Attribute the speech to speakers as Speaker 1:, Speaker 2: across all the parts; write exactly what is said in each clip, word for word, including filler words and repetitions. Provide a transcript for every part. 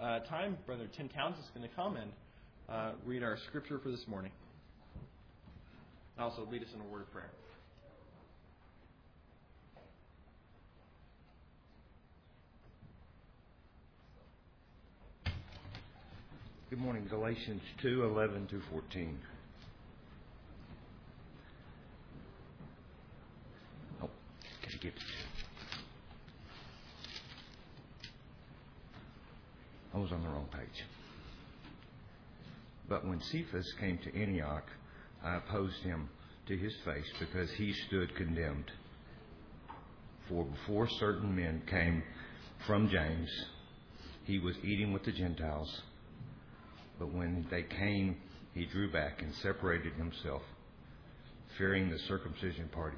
Speaker 1: uh, time, Brother Tim Townsend is going to come and uh, read our scripture for this morning. Also lead us in a word of prayer.
Speaker 2: Good morning. Galatians two, eleven through fourteen. Oh, can I get it? I was on the wrong page. But when Cephas came to Antioch, I opposed him to his face because he stood condemned. For before certain men came from James, he was eating with the Gentiles. But when they came, he drew back and separated himself, fearing the circumcision party.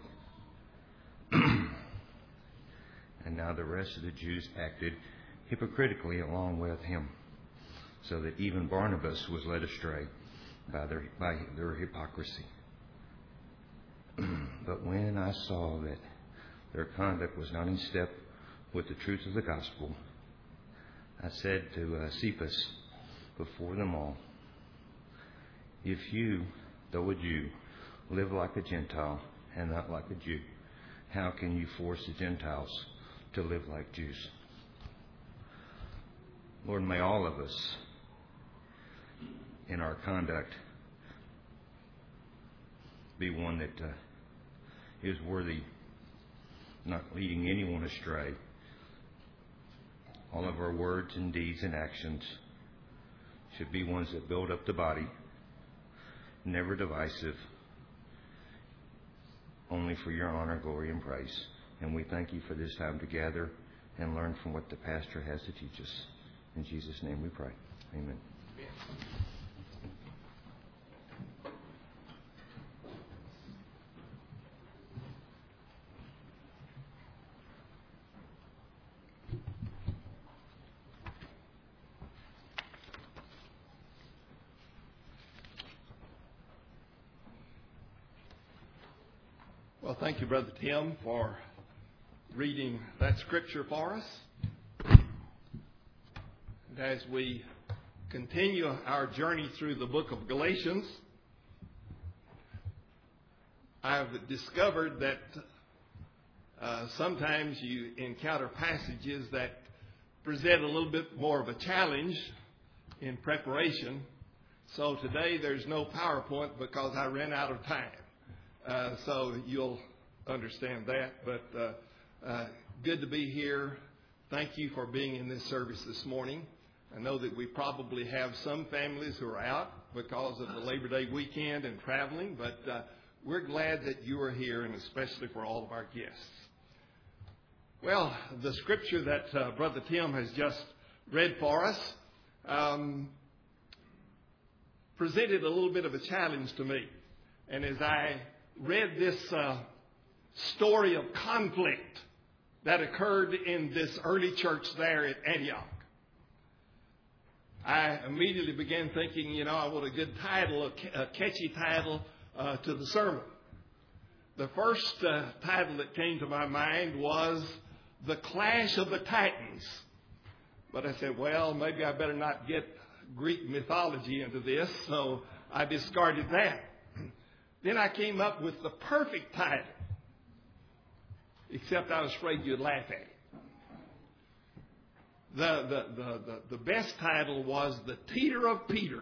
Speaker 2: And now the rest of the Jews acted hypocritically along with him, so that even Barnabas was led astray by their, by their hypocrisy. But when I saw that their conduct was not in step with the truth of the gospel, I said to uh, Cephas before them all, if you, though a Jew, live like a Gentile and not like a Jew, how can you force the Gentiles to live like Jews? Lord, may all of us in our conduct be one that uh, is worthy, not leading anyone astray. All of our words and deeds and actions should be ones that build up the body, never divisive, only for your honor, glory, and praise. And we thank you for this time to gather and learn from what the pastor has to teach us. In Jesus' name we pray. Amen.
Speaker 3: Well, thank you, Brother Tim, for reading that scripture for us. And as we continue our journey through the book of Galatians, I've discovered that uh, sometimes you encounter passages that present a little bit more of a challenge in preparation. So today there's no PowerPoint because I ran out of time. Uh, so you'll understand that. But uh, uh, good to be here. Thank you for being in this service this morning. I know that we probably have some families who are out because of the Labor Day weekend and traveling, but uh, we're glad that you are here, and especially for all of our guests. Well, the scripture that uh, Brother Tim has just read for us um, presented a little bit of a challenge to me. And as I read this uh, story of conflict that occurred in this early church there at Antioch, I immediately began thinking, you know, I want a good title, a catchy title uh, to the sermon. The first uh, title that came to my mind was The Clash of the Titans. But I said, well, maybe I better not get Greek mythology into this, so I discarded that. Then I came up with the perfect title, except I was afraid you'd laugh at it. The, the, the, the, the best title was The Teeter of Peter.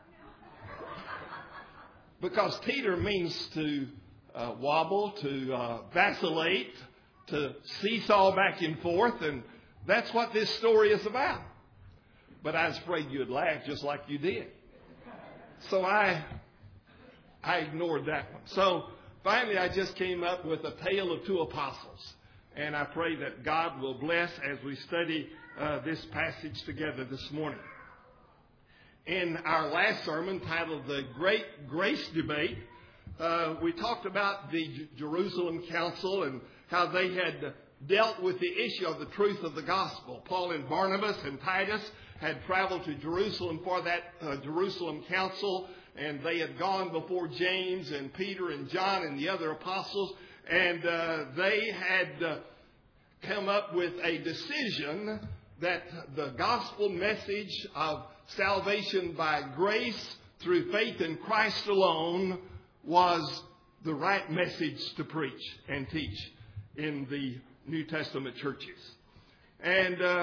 Speaker 3: Because teeter means to uh, wobble, to uh, vacillate, to seesaw back and forth, and that's what this story is about. But I was afraid you'd laugh just like you did. So I, I ignored that one. So finally I just came up with A Tale of Two Apostles. And I pray that God will bless as we study uh, this passage together this morning. In our last sermon, titled The Great Grace Debate, uh, we talked about the J- Jerusalem Council and how they had dealt with the issue of the truth of the gospel. Paul and Barnabas and Titus had traveled to Jerusalem for that uh, Jerusalem Council, and they had gone before James and Peter and John and the other apostles, and uh, they had uh, come up with a decision that the gospel message of salvation by grace through faith in Christ alone was the right message to preach and teach in the New Testament churches. And uh,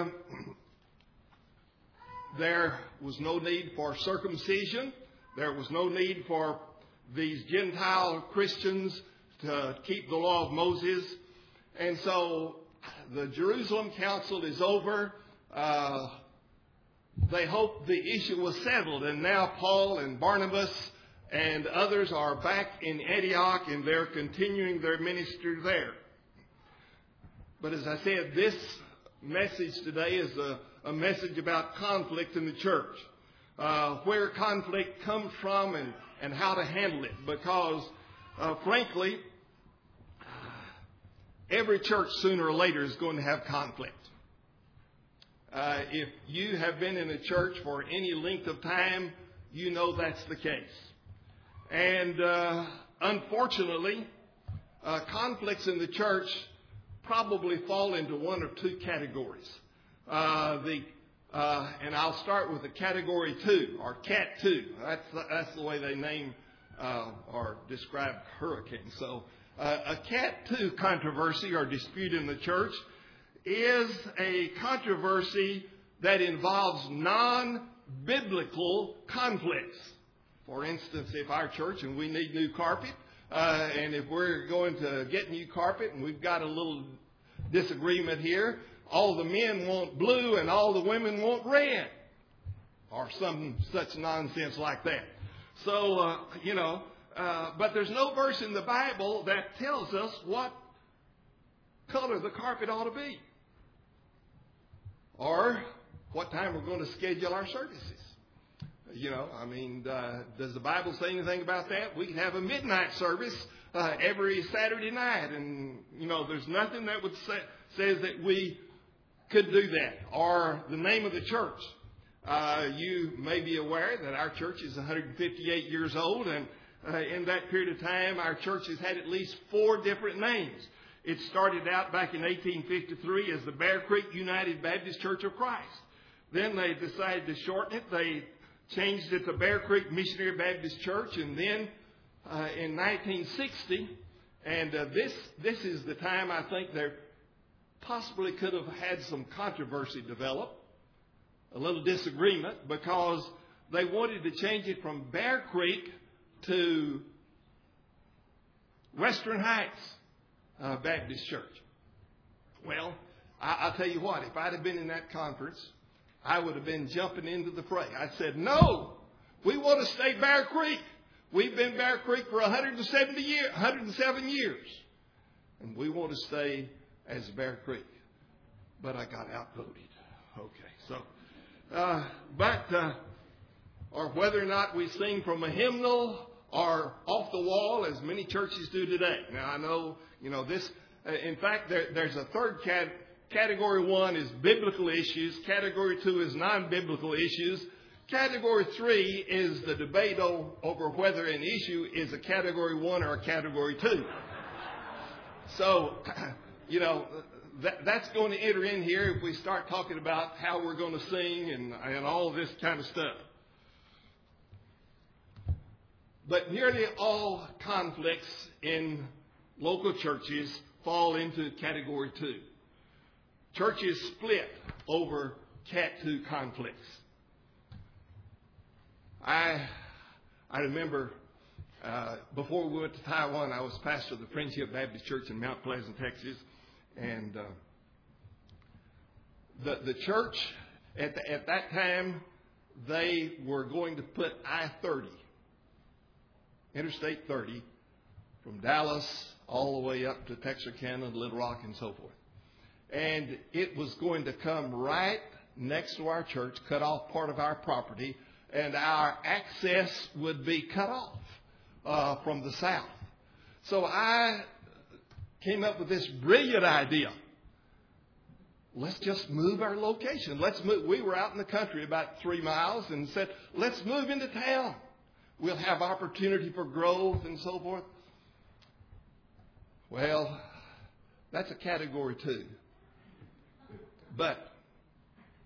Speaker 3: there was no need for circumcision. There was no need for these Gentile Christians to keep the law of Moses. And so the Jerusalem Council is over. Uh, they hope the issue was settled. And now Paul and Barnabas and others are back in Antioch, and they're continuing their ministry there. But as I said, this message today is a, a message about conflict in the church. Uh, where conflict comes from and, and how to handle it. Because, uh, frankly, every church sooner or later is going to have conflict. Uh, if you have been in a church for any length of time, you know that's the case. And uh, unfortunately, uh, conflicts in the church probably fall into one or two categories. Uh, the uh, and I'll start with the category two, or cat two. That's the, that's the way they name uh, or describe hurricanes. So uh, a cat two controversy or dispute in the church is a controversy that involves non-biblical conflicts. For instance, if our church and we need new carpet, uh, and if we're going to get new carpet and we've got a little disagreement here, all the men want blue and all the women want red, or some such nonsense like that. So, uh, you know, uh, but there's no verse in the Bible that tells us what color the carpet ought to be, or what time we're going to schedule our services. You know, I mean, uh, does the Bible say anything about that? We can have a midnight service uh, every Saturday night, and, you know, there's nothing that would say says that we could do that. Or the name of the church. Uh, you may be aware that our church is one hundred fifty-eight years old, and uh, in that period of time, our church has had at least four different names. It started out back in eighteen fifty-three as the Bear Creek United Baptist Church of Christ. Then they decided to shorten it. They changed it to Bear Creek Missionary Baptist Church, and then uh, in nineteen sixty, and uh, this this is the time I think there possibly could have had some controversy develop, a little disagreement, because they wanted to change it from Bear Creek to Western Heights uh, Baptist Church. Well, I, I'll tell you what, if I'd have been in that conference, I would have been jumping into the fray. I said, no, we want to stay Bear Creek. We've been Bear Creek for one hundred seventy years, one hundred seven years. And we want to stay as Bear Creek. But I got outvoted. Okay, so, uh, but, uh, or whether or not we sing from a hymnal or off the wall, as many churches do today. Now, I know, you know, this, uh, in fact, there, there's a third cat. Category one is biblical issues. Category two is non-biblical issues. Category three is the debate over whether an issue is a category one or a category two. So, you know, that, that's going to enter in here if we start talking about how we're going to sing and, and all this kind of stuff. But nearly all conflicts in local churches fall into category two. Churches split over cat two conflicts. I I remember uh, before we went to Taiwan, I was pastor of the Friendship Baptist Church in Mount Pleasant, Texas, and uh, the the church at the, at that time they were going to put I thirty, Interstate thirty, from Dallas all the way up to Texarkana, Little Rock, and so forth. And it was going to come right next to our church, cut off part of our property, and our access would be cut off uh, from the south. So I came up with this brilliant idea. Let's just move our location. Let's move. We were out in the country about three miles and said, let's move into town. We'll have opportunity for growth and so forth. Well, that's a category two. But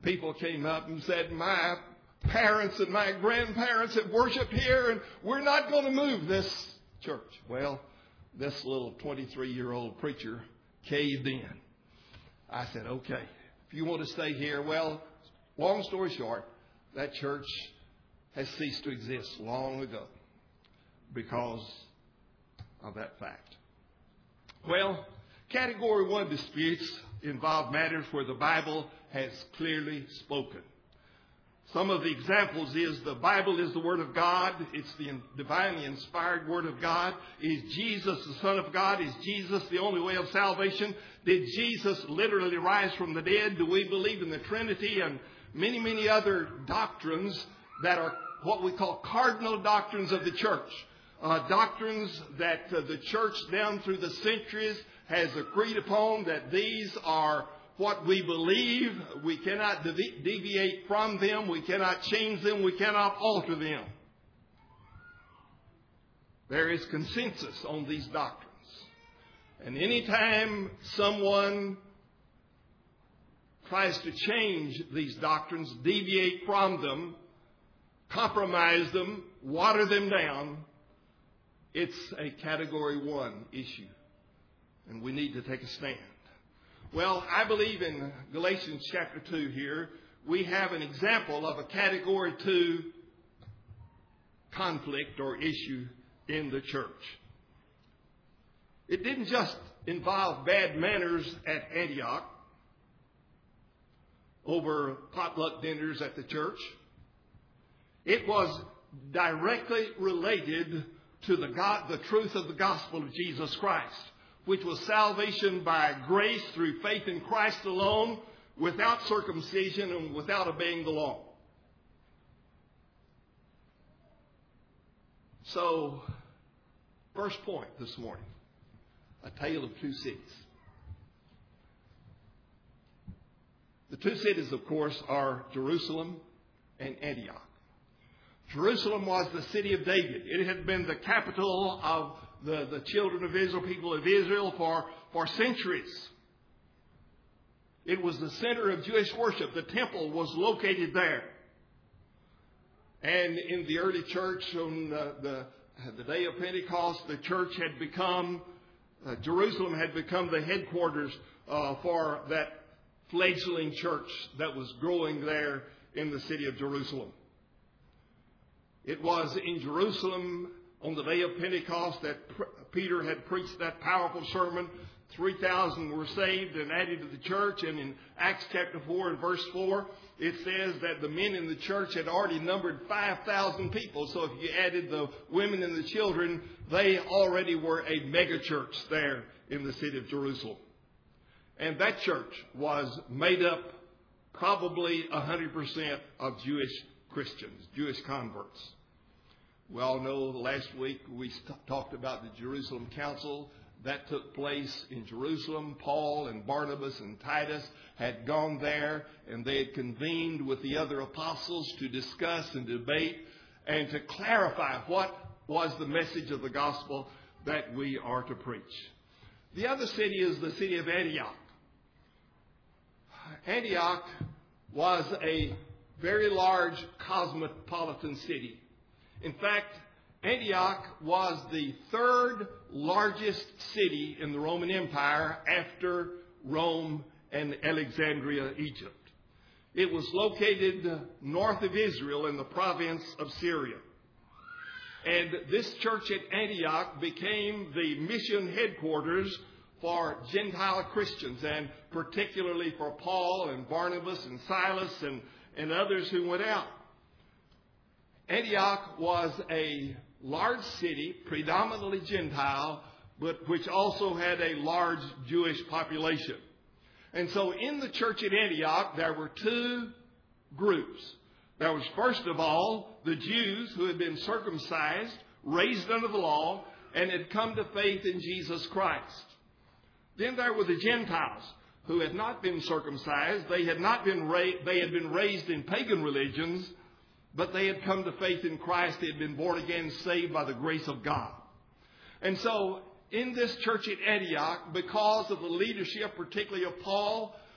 Speaker 3: people came up and said, my parents and my grandparents have worshiped here, and we're not going to move this church. Well, this little twenty-three-year-old preacher caved in. I said, okay, if you want to stay here, well, long story short, that church has ceased to exist long ago because of that fact. Well, Category one disputes involve matters where the Bible has clearly spoken. Some of the examples is the Bible is the Word of God. It's the divinely inspired Word of God. Is Jesus the Son of God? Is Jesus the only way of salvation? Did Jesus literally rise from the dead? Do we believe in the Trinity? And many, many other doctrines that are what we call cardinal doctrines of the church. Uh, doctrines that uh, the church down through the centuries has agreed upon, that these are what we believe. We cannot devi- deviate from them. We cannot change them. We cannot alter them. There is consensus on these doctrines. And anytime someone tries to change these doctrines, deviate from them, compromise them, water them down, it's a Category one issue. And we need to take a stand. Well, I believe in Galatians chapter two here, we have an example of a Category two conflict or issue in the church. It didn't just involve bad manners at Antioch over potluck dinners at the church. It was directly related to the God, the truth of the gospel of Jesus Christ, which was salvation by grace through faith in Christ alone, without circumcision and without obeying the law. So, first point this morning, a tale of two cities. The two cities, of course, are Jerusalem and Antioch. Jerusalem was the city of David. It had been the capital of the, the children of Israel, people of Israel, for, for centuries. It was the center of Jewish worship. The temple was located there. And in the early church, on the, the, the day of Pentecost, the church had become, uh, Jerusalem had become the headquarters uh, for that fledgling church that was growing there in the city of Jerusalem. It was in Jerusalem on the day of Pentecost that Peter had preached that powerful sermon. three thousand were saved and added to the church. And in Acts chapter four and verse four, it says that the men in the church had already numbered five thousand people. So if you added the women and the children, they already were a mega church there in the city of Jerusalem. And that church was made up probably one hundred percent of Jewish Christians, Jewish converts. We all know last week we st- talked about the Jerusalem Council. That took place in Jerusalem. Paul and Barnabas and Titus had gone there, and they had convened with the other apostles to discuss and debate and to clarify what was the message of the gospel that we are to preach. The other city is the city of Antioch. Antioch was a very large cosmopolitan city. In fact, Antioch was the third largest city in the Roman Empire after Rome and Alexandria, Egypt. It was located north of Israel in the province of Syria. And this church at Antioch became the mission headquarters for Gentile Christians, and particularly for Paul and Barnabas and Silas and, and others who went out. Antioch was a large city, predominantly Gentile, but which also had a large Jewish population. And so in the church at Antioch, there were two groups. There was, first of all, the Jews who had been circumcised, raised under the law, and had come to faith in Jesus Christ. Then there were the Gentiles who had not been circumcised. They had not been ra- they had been raised in pagan religions, but they had come to faith in Christ. They had been born again, saved by the grace of God. And so in this church at Antioch, because of the leadership, particularly of Paul,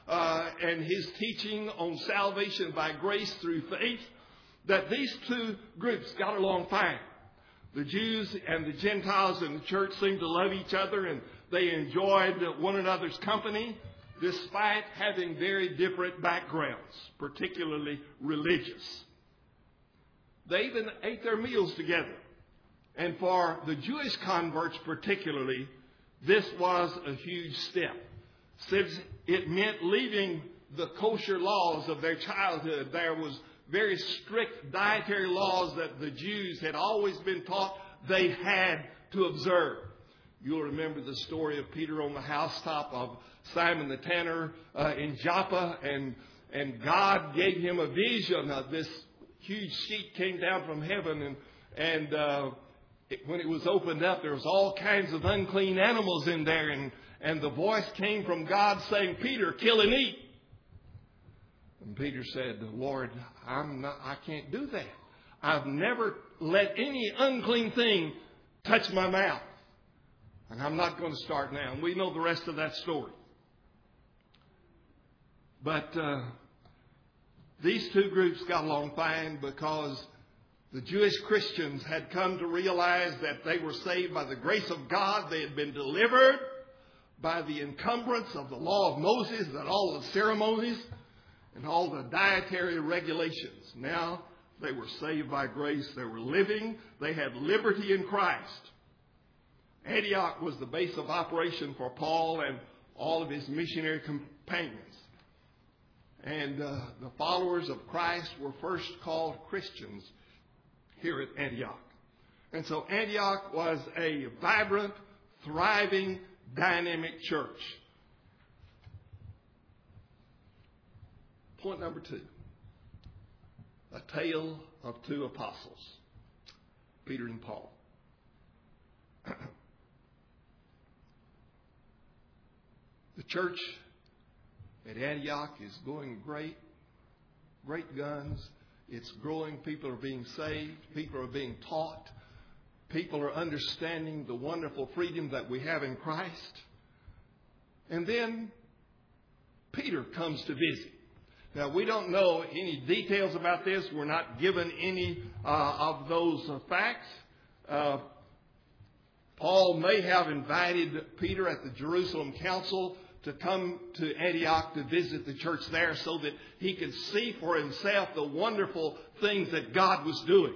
Speaker 3: uh, and his teaching on salvation by grace through faith, that these two groups got along fine. The Jews and the Gentiles in the church seemed to love each other, and they enjoyed one another's company, despite having very different backgrounds, particularly religious. They even ate their meals together. And for the Jewish converts particularly, this was a huge step, since it meant leaving the kosher laws of their childhood. There was very strict dietary laws that the Jews had always been taught they had to observe. You'll remember the story of Peter on the housetop of Simon the tanner uh, in Joppa, and and God gave him a vision of this huge sheet came down from heaven, and and uh, it, when it was opened up, there was all kinds of unclean animals in there, and and the voice came from God saying, "Peter, kill and eat." And Peter said, "Lord, I'm not, I can't do that. I've never let any unclean thing touch my mouth. And I'm not going to start now." And we know the rest of that story. But uh, these two groups got along fine because the Jewish Christians had come to realize that they were saved by the grace of God. They had been delivered by the encumbrance of the law of Moses and all the ceremonies and all the dietary regulations. Now they were saved by grace. They were living. They had liberty in Christ. Antioch was the base of operation for Paul and all of his missionary companions. And uh, the followers of Christ were first called Christians here at Antioch. And so Antioch was a vibrant, thriving, dynamic church. Point number two. A tale of two apostles, Peter and Paul. The church at Antioch is going great, great guns. It's growing. People are being saved. People are being taught. People are understanding the wonderful freedom that we have in Christ. And then Peter comes to visit. Now, we don't know any details about this. We're not given any uh, of those uh, facts. Uh, Paul may have invited Peter at the Jerusalem Council to come to Antioch to visit the church there so that he could see for himself the wonderful things that God was doing.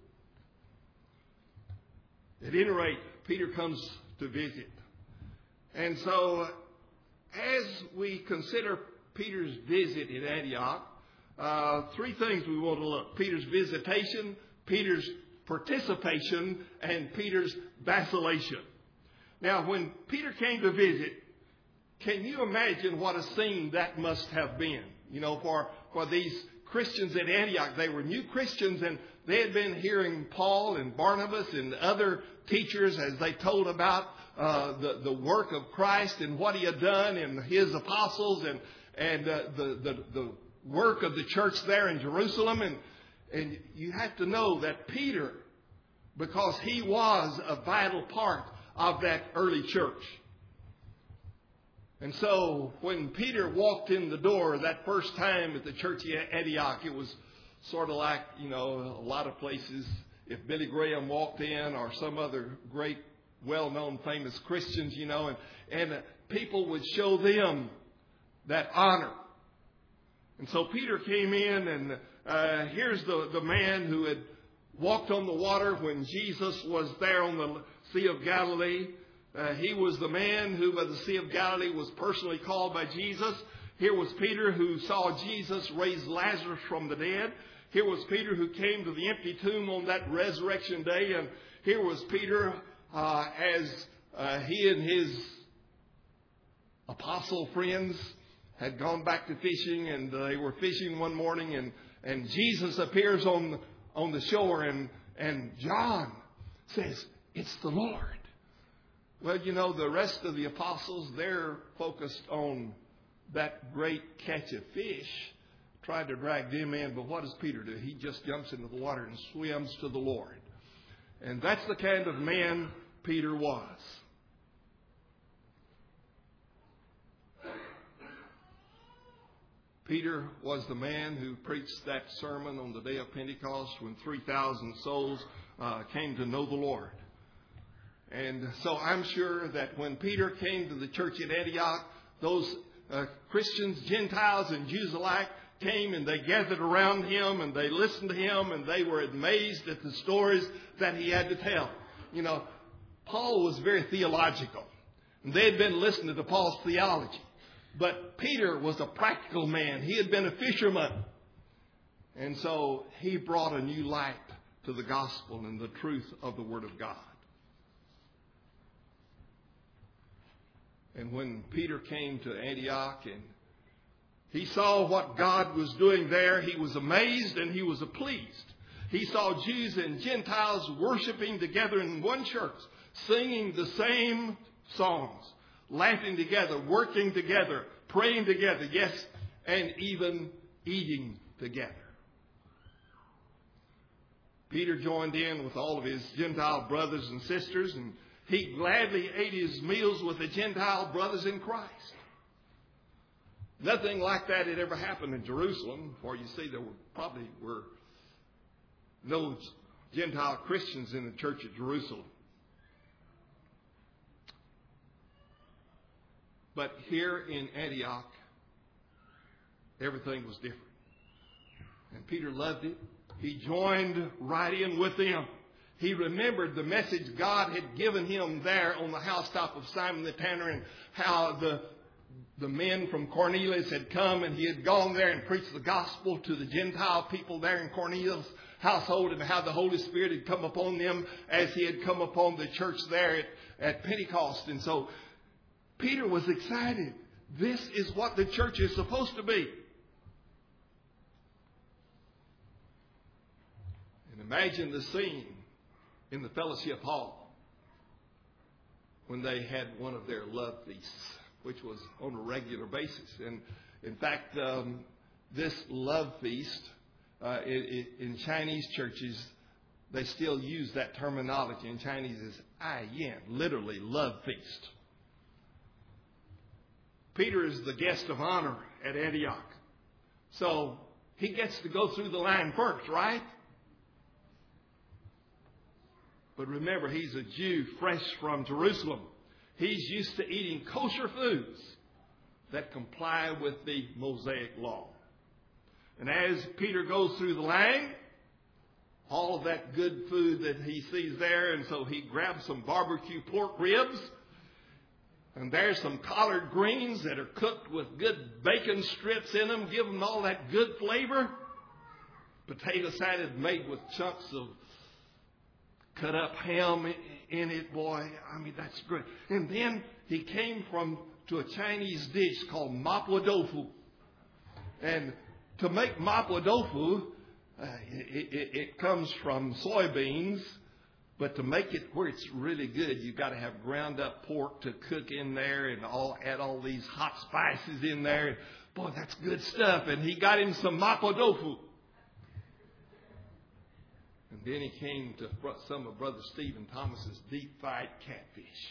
Speaker 3: At any rate, Peter comes to visit. And so, as we consider Peter's visit at Antioch, uh, three things we want to look. Peter's visitation, Peter's participation, and Peter's vacillation. Now, when Peter came to visit, can you imagine what a scene that must have been? You know, for, for these Christians at Antioch, they were new Christians, and they had been hearing Paul and Barnabas and other teachers as they told about uh, the, the work of Christ and what he had done and his apostles and and uh, the, the, the work of the church there in Jerusalem. And, and you have to know that Peter, because he was a vital part of that early church. And so when Peter walked in the door that first time at the church at Antioch, it was sort of like, you know, a lot of places, if Billy Graham walked in or some other great, well-known, famous Christians, you know, and, and uh, people would show them that honor. And so Peter came in, and uh, here's the, the man who had walked on the water when Jesus was there on the Sea of Galilee. Uh, he was the man who by the Sea of Galilee was personally called by Jesus. Here was Peter who saw Jesus raise Lazarus from the dead. Here was Peter who came to the empty tomb on that resurrection day. And here was Peter uh, as uh, he and his apostle friends had gone back to fishing, and they were fishing one morning, and, and Jesus appears on, on the shore, and, and John says, "It's the Lord." Well, you know, the rest of the apostles, they're focused on that great catch of fish, tried to drag them in, but what does Peter do? He just jumps into the water and swims to the Lord. And that's the kind of man Peter was. Peter was the man who preached that sermon on the day of Pentecost when three thousand souls uh, came to know the Lord. And so I'm sure that when Peter came to the church at Antioch, those uh, Christians, Gentiles, and Jews alike came and they gathered around him and they listened to him and they were amazed at the stories that he had to tell. You know, Paul was very theological. And they had been listening to Paul's theology. But Peter was a practical man. He had been a fisherman. And so he brought a new light to the gospel and the truth of the Word of God. And when Peter came to Antioch and he saw what God was doing there, he was amazed and he was pleased. He saw Jews and Gentiles worshiping together in one church, singing the same songs, laughing together, working together, praying together, yes, and even eating together. Peter joined in with all of his Gentile brothers and sisters, and he gladly ate his meals with the Gentile brothers in Christ. Nothing like that had ever happened in Jerusalem, for you see there were probably were no Gentile Christians in the church at Jerusalem. But here in Antioch, everything was different. And Peter loved it. He joined right in with them. He remembered the message God had given him there on the housetop of Simon the Tanner, and how the, the men from Cornelius had come and he had gone there and preached the gospel to the Gentile people there in Cornelius' household, and how the Holy Spirit had come upon them as he had come upon the church there at, at Pentecost. And so Peter was excited. This is what the church is supposed to be. And imagine the scene in the fellowship hall when they had one of their love feasts, which was on a regular basis. And in fact, um, this love feast, uh, it, it, in Chinese churches, they still use that terminology. In Chinese is ai yan, literally love feast. Peter is the guest of honor at Antioch. So he gets to go through the line first, right? But remember, he's a Jew fresh from Jerusalem. He's used to eating kosher foods that comply with the Mosaic law. And as Peter goes through the line, all of that good food that he sees there, and so he grabs some barbecue pork ribs. And there's some collard greens that are cooked with good bacon strips in them, give them all that good flavor. Potato salad made with chunks of cut up ham in it, boy. I mean, that's great. And then he came from to a Chinese dish called mapo tofu. And to make mapo tofu, uh, it, it, it comes from soybeans. But to make it where it's really good, you've got to have ground up pork to cook in there and all add all these hot spices in there. Boy, that's good stuff. And he got him some mapo tofu. And then he came to some of Brother Stephen Thomas's deep-fried catfish.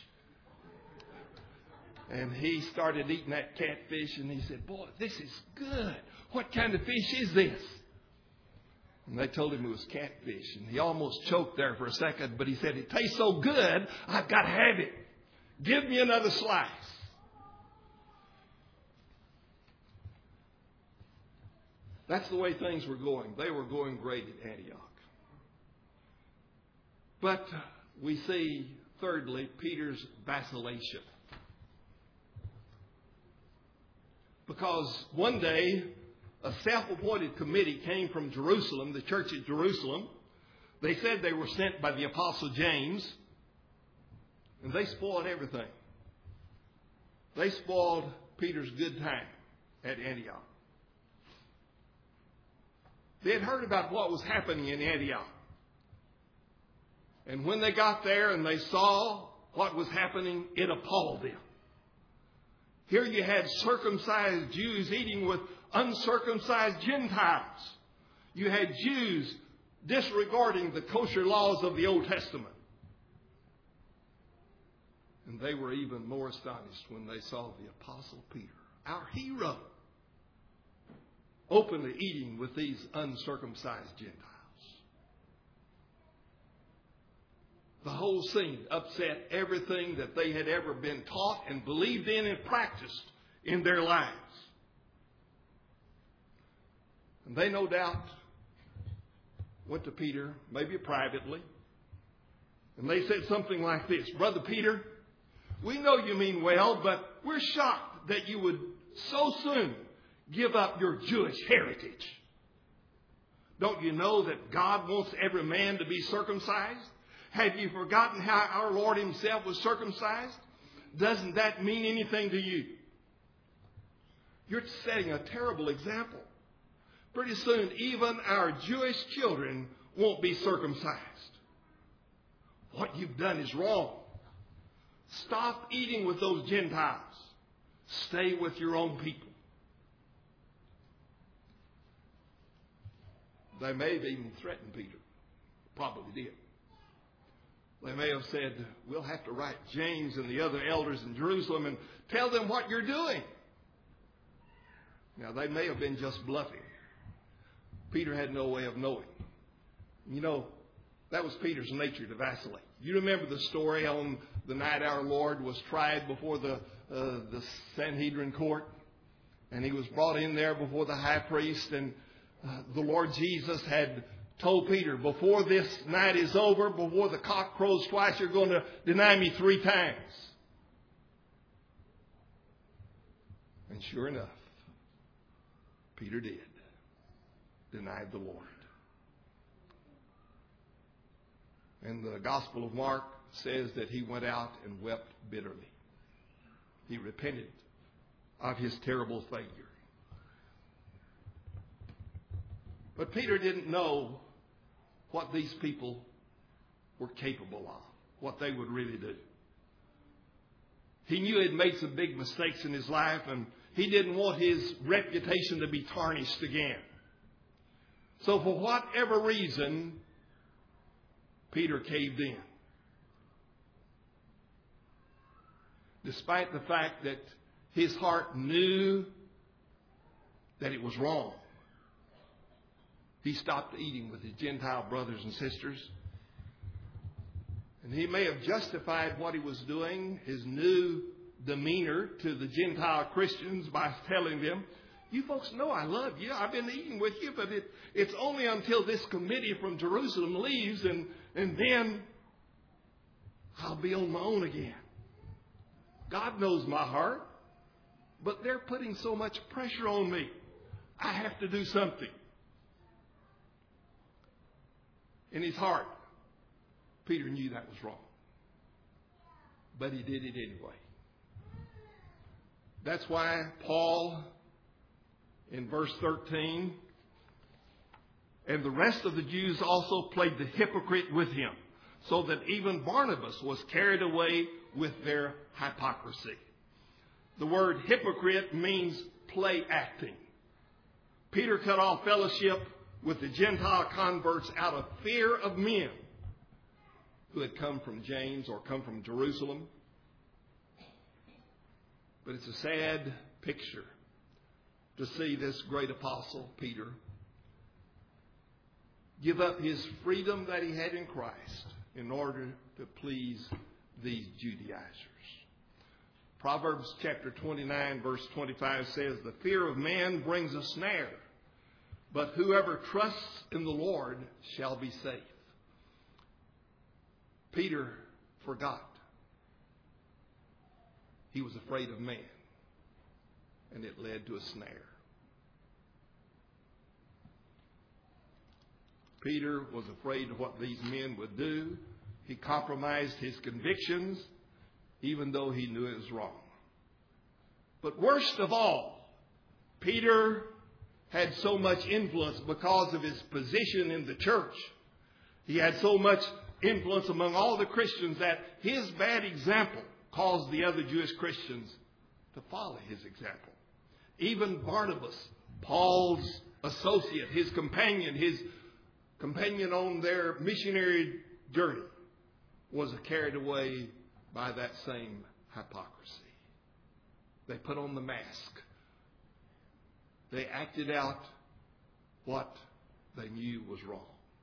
Speaker 3: And he started eating that catfish, and he said, boy, this is good. What kind of fish is this? And they told him it was catfish. And he almost choked there for a second, but he said, it tastes so good, I've got to have it. Give me another slice. That's the way things were going. They were going great at Antioch. But we see, thirdly, Peter's vacillation. Because one day, a self-appointed committee came from Jerusalem, the church at Jerusalem. They said they were sent by the Apostle James. And they spoiled everything. They spoiled Peter's good time at Antioch. They had heard about what was happening in Antioch. And when they got there and they saw what was happening, it appalled them. Here you had circumcised Jews eating with uncircumcised Gentiles. You had Jews disregarding the kosher laws of the Old Testament. And they were even more astonished when they saw the Apostle Peter, our hero, openly eating with these uncircumcised Gentiles. The whole scene upset everything that they had ever been taught and believed in and practiced in their lives. And they no doubt went to Peter, maybe privately, and they said something like this: Brother Peter, we know you mean well, but we're shocked that you would so soon give up your Jewish heritage. Don't you know that God wants every man to be circumcised? Have you forgotten how our Lord himself was circumcised? Doesn't that mean anything to you? You're setting a terrible example. Pretty soon, even our Jewish children won't be circumcised. What you've done is wrong. Stop eating with those Gentiles. Stay with your own people. They may have even threatened Peter. Probably did. They may have said, we'll have to write James and the other elders in Jerusalem and tell them what you're doing. Now, they may have been just bluffing. Peter had no way of knowing. You know, that was Peter's nature, to vacillate. You remember the story on the night our Lord was tried before the, uh, the Sanhedrin court? And he was brought in there before the high priest, and uh, the Lord Jesus had told Peter, before this night is over, before the cock crows twice, you're going to deny me three times. And sure enough, Peter did. Denied the Lord. And the Gospel of Mark says that he went out and wept bitterly. He repented of his terrible failure. But Peter didn't know what these people were capable of, what they would really do. He knew he'd made some big mistakes in his life, and he didn't want his reputation to be tarnished again. So for whatever reason, Peter caved in. Despite the fact that his heart knew that it was wrong. He stopped eating with his Gentile brothers and sisters. And he may have justified what he was doing, his new demeanor to the Gentile Christians, by telling them, you folks know I love you. I've been eating with you, but it, it's only until this committee from Jerusalem leaves, and, and then I'll be on my own again. God knows my heart, but they're putting so much pressure on me. I have to do something. In his heart, Peter knew that was wrong. But he did it anyway. That's why Paul, in verse thirteen, and the rest of the Jews also played the hypocrite with him, so that even Barnabas was carried away with their hypocrisy. The word hypocrite means play acting. Peter cut off fellowship with the Gentile converts out of fear of men who had come from James or come from Jerusalem. But it's a sad picture to see this great apostle, Peter, give up his freedom that he had in Christ in order to please these Judaizers. Proverbs chapter twenty-nine, verse twenty-five says, the fear of man brings a snare, but whoever trusts in the Lord shall be safe. Peter forgot. He was afraid of man, and it led to a snare. Peter was afraid of what these men would do. He compromised his convictions, even though he knew it was wrong. But worst of all, Peter had so much influence because of his position in the church. He had so much influence among all the Christians that his bad example caused the other Jewish Christians to follow his example. Even Barnabas, Paul's associate, his companion, his companion on their missionary journey, was carried away by that same hypocrisy. They put on the mask. They acted out what they knew was wrong.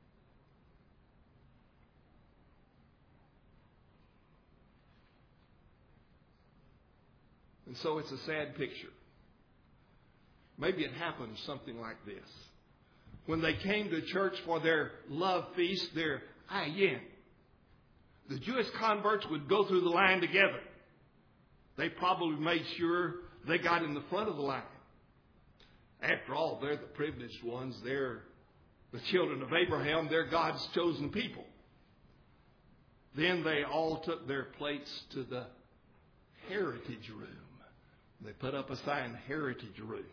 Speaker 3: And so it's a sad picture. Maybe it happened something like this. When they came to church for their love feast, their Ayin, the Jewish converts would go through the line together. They probably made sure they got in the front of the line. After all, they're the privileged ones. They're the children of Abraham. They're God's chosen people. Then they all took their plates to the heritage room. They put up a sign, heritage room.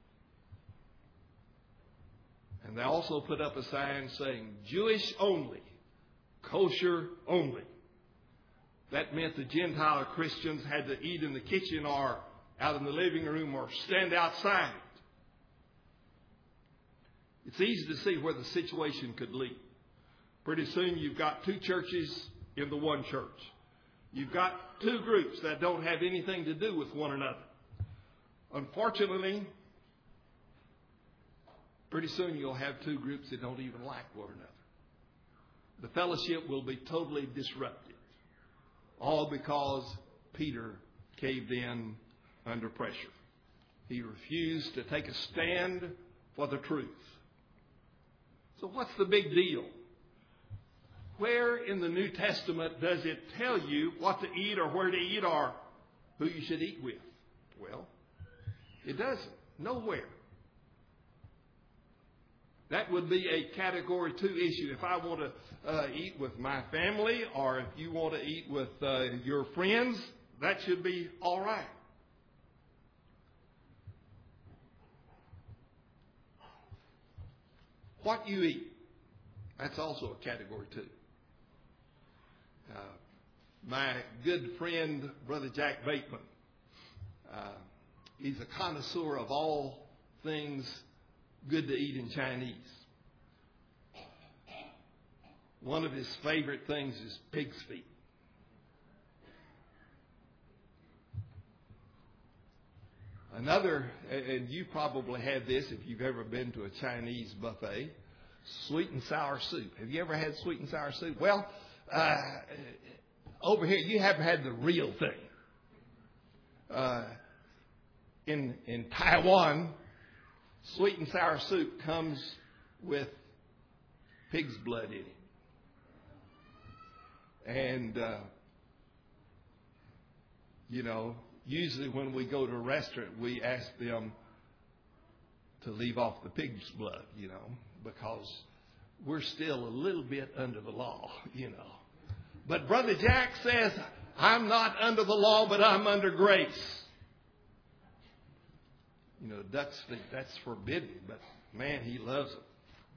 Speaker 3: And they also put up a sign saying, Jewish only, kosher only. That meant the Gentile Christians had to eat in the kitchen or out in the living room or stand outside. It's easy to see where the situation could lead. Pretty soon you've got two churches in the one church. You've got two groups that don't have anything to do with one another. Unfortunately, pretty soon you'll have two groups that don't even like one another. The fellowship will be totally disrupted. All because Peter caved in under pressure. He refused to take a stand for the truth. So what's the big deal? Where in the New Testament does it tell you what to eat or where to eat or who you should eat with? Well, it doesn't. Nowhere. That would be a category two issue. If I want to uh, eat with my family or if you want to eat with uh, your friends, that should be all right. What you eat, that's also a category two. Uh, my good friend, Brother Jack Bateman, uh, he's a connoisseur of all things good to eat in Chinese. One of his favorite things is pig's feet. Another, and you probably had this if you've ever been to a Chinese buffet, sweet and sour soup. Have you ever had sweet and sour soup? Well, uh, over here, you haven't had the real thing. Uh, in in Taiwan, sweet and sour soup comes with pig's blood in it. And, uh, you know, usually when we go to a restaurant, we ask them to leave off the pig's blood, you know, because we're still a little bit under the law, you know. But Brother Jack says, I'm not under the law, but I'm under grace. You know, duck's feet, that's forbidden, but man, he loves it.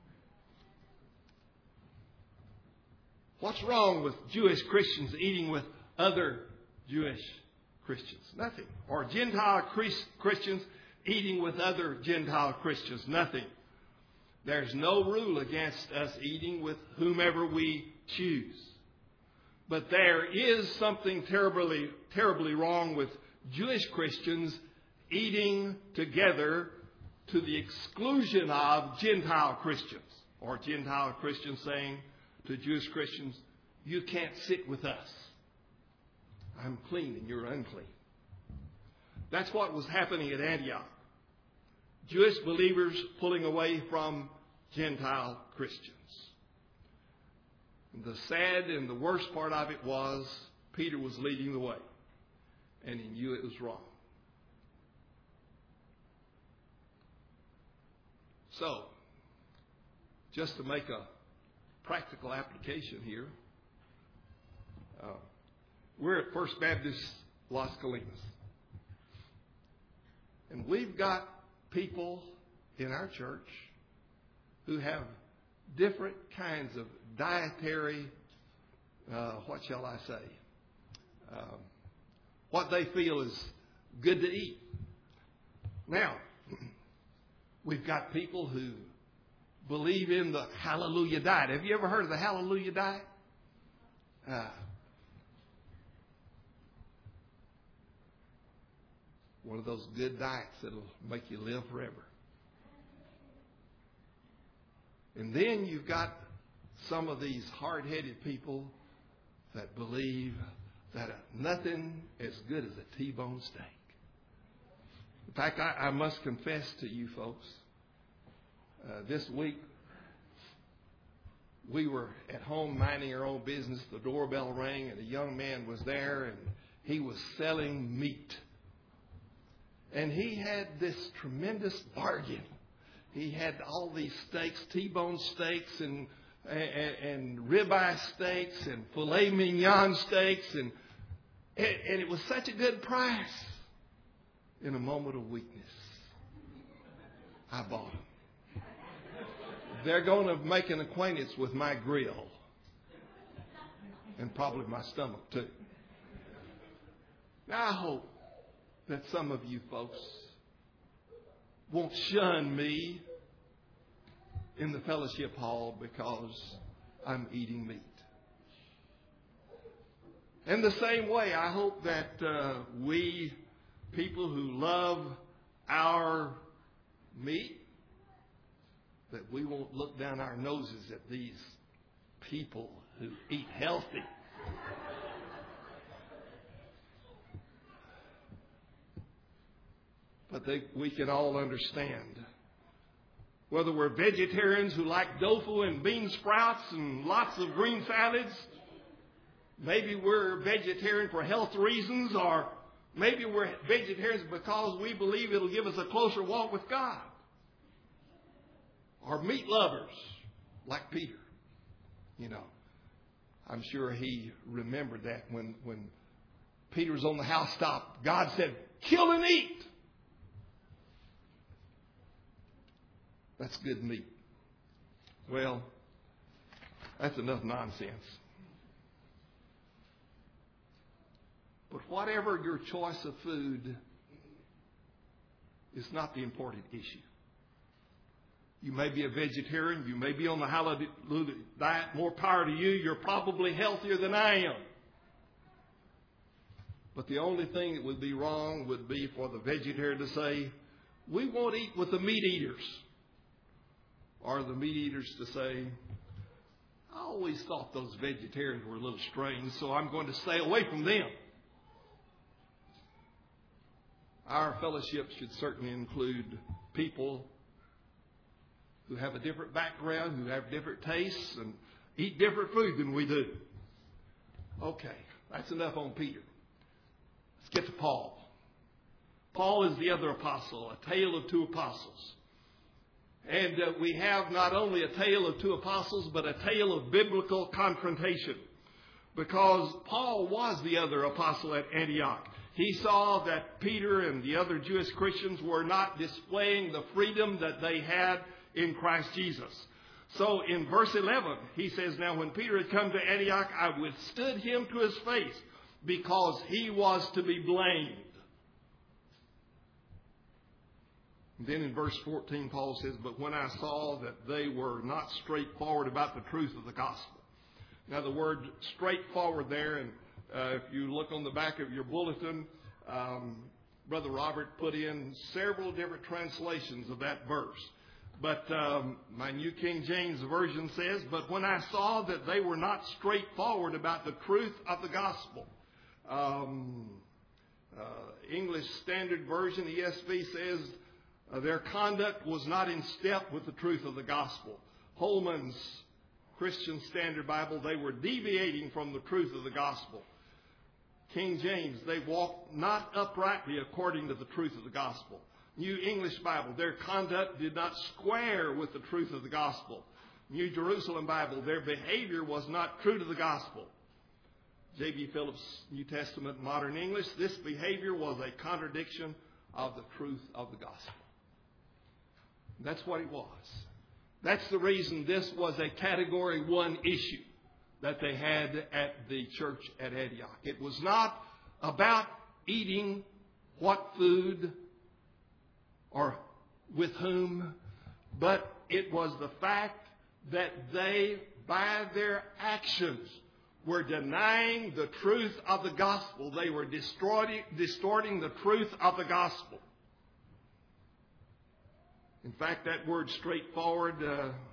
Speaker 3: What's wrong with Jewish Christians eating with other Jewish Christians? Nothing. Or Gentile Christians eating with other Gentile Christians? Nothing. There's no rule against us eating with whomever we choose. But there is something terribly, terribly wrong with Jewish Christians eating together to the exclusion of Gentile Christians. Or Gentile Christians saying to Jewish Christians, you can't sit with us. I'm clean and you're unclean. That's what was happening at Antioch. Jewish believers pulling away from Gentile Christians. The sad and the worst part of it was Peter was leading the way. And he knew it was wrong. So, just to make a practical application here, uh, we're at First Baptist Las Colinas. And we've got people in our church who have different kinds of dietary, uh, what shall I say, um, what they feel is good to eat. Now, we've got people who believe in the Hallelujah diet. Have you ever heard of the Hallelujah diet? Uh, one of those good diets that'll make you live forever. And then you've got some of these hard-headed people that believe that nothing as good as a T-bone steak. In fact, I, I must confess to you folks, uh, this week we were at home minding our own business. The doorbell rang and a young man was there and he was selling meat. And he had this tremendous bargain. He had all these steaks, T-bone steaks and, and, and ribeye steaks and filet mignon steaks. And, and it was such a good price. In a moment of weakness, I bought them. They're going to make an acquaintance with my grill. And probably my stomach too. Now I hope that some of you folks won't shun me in the fellowship hall because I'm eating meat. In the same way, I hope that uh, we, people who love our meat, that we won't look down our noses at these people who eat healthy. But they, we can all understand. Whether we're vegetarians who like tofu and bean sprouts and lots of green salads, maybe we're vegetarian for health reasons, or maybe we're vegetarians because we believe it'll give us a closer walk with God. Or meat lovers, like Peter. You know, I'm sure he remembered that when, when Peter was on the housetop. God said, kill and eat. That's good meat. Well, that's enough nonsense. But whatever your choice of food is not the important issue. You may be a vegetarian. You may be on the hallelujah diet. More power to you. You're probably healthier than I am. But the only thing that would be wrong would be for the vegetarian to say, we won't eat with the meat eaters. Or the meat eaters to say, I always thought those vegetarians were a little strange, so I'm going to stay away from them. Our fellowship should certainly include people who have a different background, who have different tastes, and eat different food than we do. Okay, that's enough on Peter. Let's get to Paul. Paul is the other apostle, a tale of two apostles. And uh, we have not only a tale of two apostles, but a tale of biblical confrontation. Because Paul was the other apostle at Antioch. He saw that Peter and the other Jewish Christians were not displaying the freedom that they had in Christ Jesus. So in verse eleven, he says, now when Peter had come to Antioch, I withstood him to his face because he was to be blamed. And then in verse fourteen, Paul says, but when I saw that they were not straightforward about the truth of the gospel. Now the word straightforward there, and uh, if you look on the back of your bulletin, um, Brother Robert put in several different translations of that verse. But um, my New King James Version says, but when I saw that they were not straightforward about the truth of the gospel. Um, uh, English Standard Version, E S V, says uh, their conduct was not in step with the truth of the gospel. Holman's Christian Standard Bible, they were deviating from the truth of the gospel. King James, they walked not uprightly according to the truth of the gospel. New English Bible, their conduct did not square with the truth of the gospel. New Jerusalem Bible, their behavior was not true to the gospel. J B Phillips, New Testament Modern English, this behavior was a contradiction of the truth of the gospel. That's what it was. That's the reason this was a category one issue that they had at the church at Antioch. It was not about eating what food or with whom, but it was the fact that they, by their actions, were denying the truth of the gospel. They were distorting, distorting the truth of the gospel. In fact, that word straightforward, uh,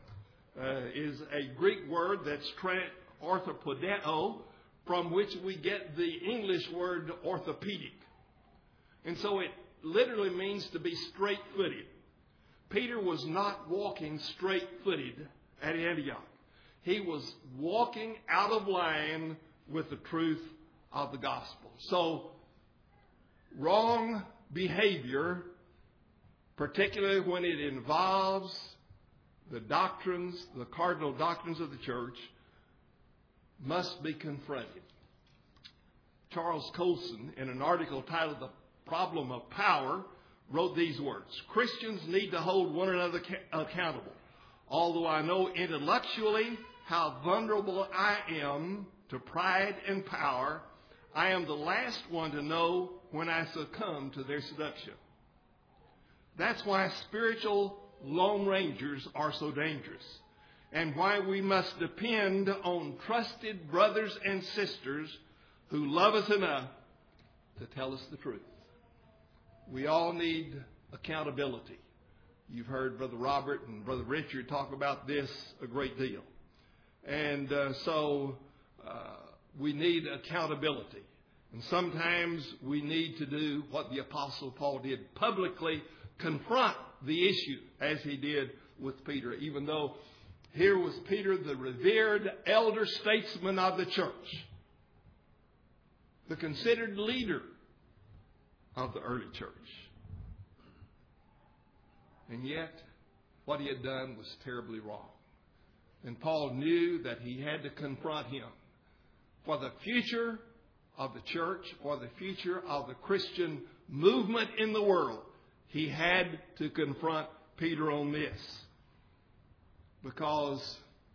Speaker 3: uh, is a Greek word that's tra- orthopodeo, from which we get the English word orthopedic. And so it literally means to be straight-footed. Peter was not walking straight-footed at Antioch. He was walking out of line with the truth of the gospel. So, wrong behavior, particularly when it involves the doctrines, the cardinal doctrines of the church, must be confronted. Charles Colson, in an article titled "The Problem of Power," wrote these words: Christians need to hold one another accountable. Although I know intellectually how vulnerable I am to pride and power, I am the last one to know when I succumb to their seduction. That's why spiritual lone rangers are so dangerous, and why we must depend on trusted brothers and sisters who love us enough to tell us the truth. We all need accountability. You've heard Brother Robert and Brother Richard talk about this a great deal. And uh, so uh, we need accountability. And sometimes we need to do what the Apostle Paul did, publicly confront the issue as he did with Peter, even though here was Peter, the revered elder statesman of the church, the considered leader of the early church. And yet, what he had done was terribly wrong. And Paul knew that he had to confront him. For the future of the church, for the future of the Christian movement in the world, he had to confront Peter on this. Because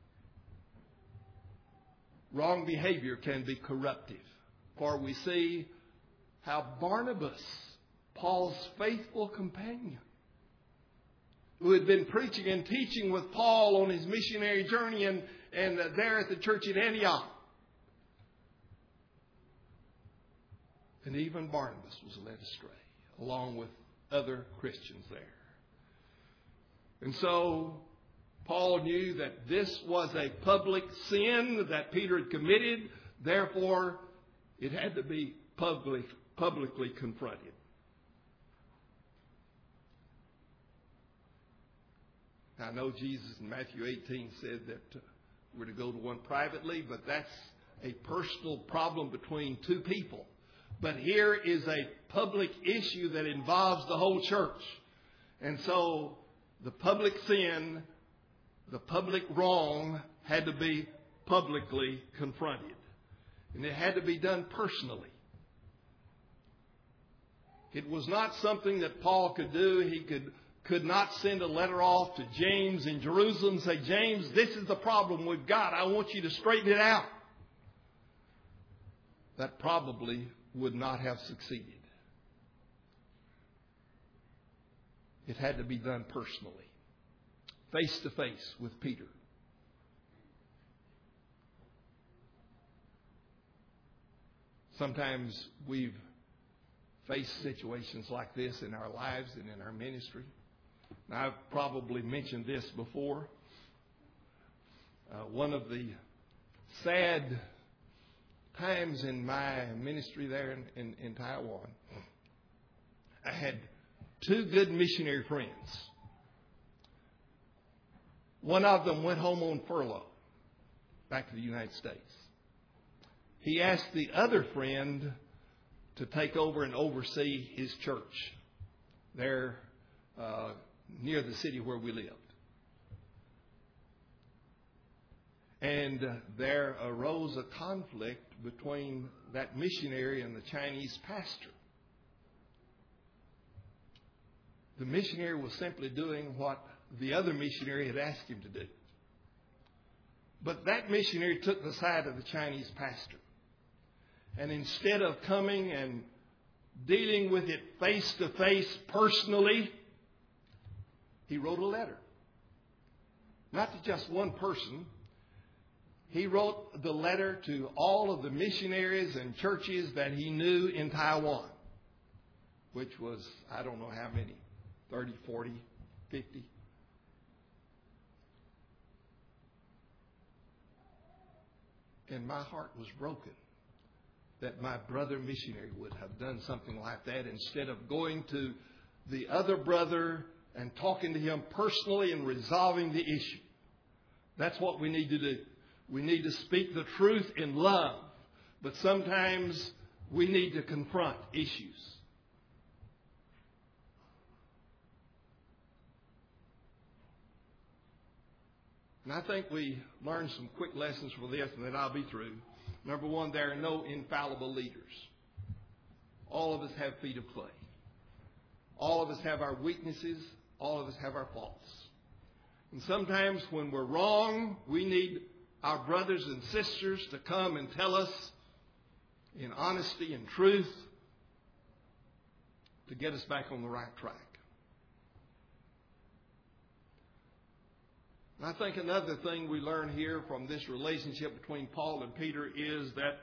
Speaker 3: wrong behavior can be corruptive. For we see how Barnabas, Paul's faithful companion, who had been preaching and teaching with Paul on his missionary journey and, and there at the church at Antioch. And even Barnabas was led astray, along with other Christians there. And so Paul knew that this was a public sin that Peter had committed. Therefore, it had to be public, publicly confronted. I know Jesus in Matthew eighteen said that uh, we're to go to one privately, but that's a personal problem between two people. But here is a public issue that involves the whole church. And so the public sin, the public wrong had to be publicly confronted. And it had to be done personally. It was not something that Paul could do. He could could not send a letter off to James in Jerusalem and say, James, this is the problem we've got. I want you to straighten it out. That probably would not have succeeded. It had to be done personally, face to face with Peter. Sometimes we've faced situations like this in our lives and in our ministry. Now, I've probably mentioned this before. Uh, one of the sad times in my ministry there in, in, in Taiwan, I had two good missionary friends. One of them went home on furlough back to the United States. He asked the other friend to take over and oversee his church there uh, near the city where we lived. And uh, there arose a conflict between that missionary and the Chinese pastor. The missionary was simply doing what the other missionary had asked him to do. But that missionary took the side of the Chinese pastor. And instead of coming and dealing with it face to face personally, he wrote a letter. Not to just one person. He wrote the letter to all of the missionaries and churches that he knew in Taiwan, which was, I don't know how many, thirty, forty, fifty. And my heart was broken that my brother missionary would have done something like that instead of going to the other brother and talking to him personally and resolving the issue. That's what we need to do. We need to speak the truth in love, but sometimes we need to confront issues. And I think we learned some quick lessons from this, and then I'll be through. Number one, there are no infallible leaders. All of us have feet of clay. All of us have our weaknesses. All of us have our faults. And sometimes when we're wrong, we need our brothers and sisters to come and tell us in honesty and truth to get us back on the right track. And I think another thing we learn here from this relationship between Paul and Peter is that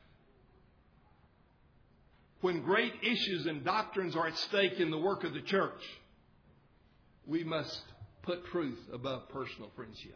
Speaker 3: when great issues and doctrines are at stake in the work of the church, we must put truth above personal friendship.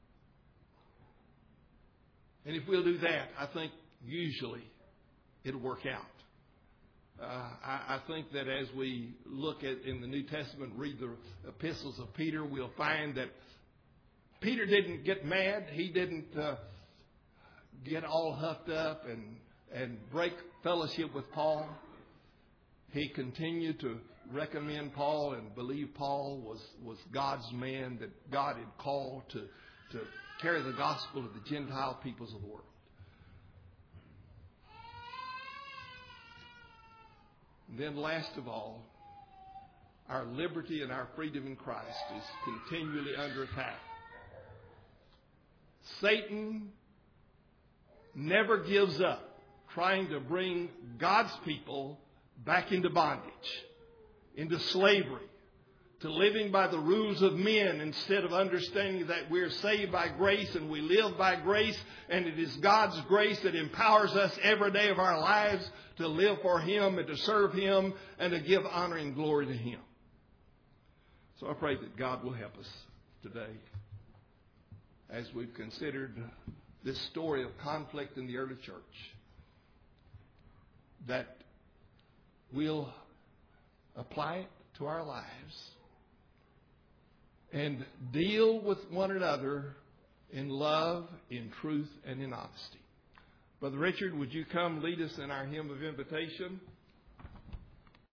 Speaker 3: And if we'll do that, I think usually it'll work out. Uh, I, I think that as we look at in the New Testament, read the epistles of Peter, we'll find that Peter didn't get mad. He didn't uh, get all huffed up and, and break fellowship with Paul. He continued to recommend Paul and believe Paul was, was God's man that God had called to, to carry the gospel to the Gentile peoples of the world. And then last of all, our liberty and our freedom in Christ is continually under attack. Satan never gives up trying to bring God's people back into bondage, into slavery, to living by the rules of men instead of understanding that we're saved by grace and we live by grace, and it is God's grace that empowers us every day of our lives to live for Him and to serve Him and to give honor and glory to Him. So I pray that God will help us today as we've considered this story of conflict in the early church, that we'll apply it to our lives and deal with one another in love, in truth, and in honesty. Brother Richard, would you come lead us in our hymn of invitation?